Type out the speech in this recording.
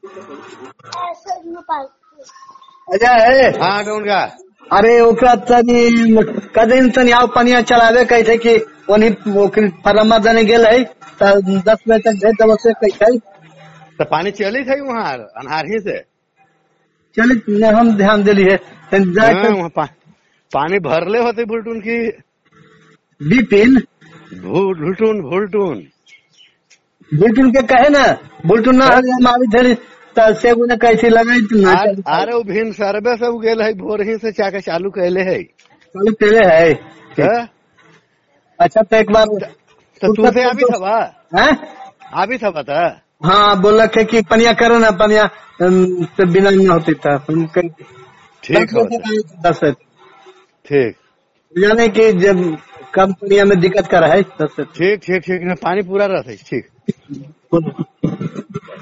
अजय है। हाँ कौन का? अरे ओकरा तनी कदिन तनी आओ पनिया चलावे कही थे कि वही फरमा देने गेल है 10 बजे तक भेज देव से कही थे। तो पानी चली थी वहाँ अनहार ही से? चलिए हम ध्यान दिली है वहाँ पानी भरले होते भुलटून की बिपिन भुलटून भुलटून बुलटुन के कहे ना बुलटुन ना हम आवी थे से उन्हें कैसे लगाई ना। अरे वो भिन्न सर्वे सब गेल है भोर ही से चाके चालू कैले है। चालू कैले है। अच्छा तो एक बार तो तुमसे अभी था हैं? अभी था बता। हाँ बोला के कि पनिया करो ना पनिया तो बिना नहीं होती था। ठीक है 10 ठीक यानी कि जब कम पनिया में दिक्कत कर है 10 ठीक ठीक ठीक पानी पूरा रहता है ठीक।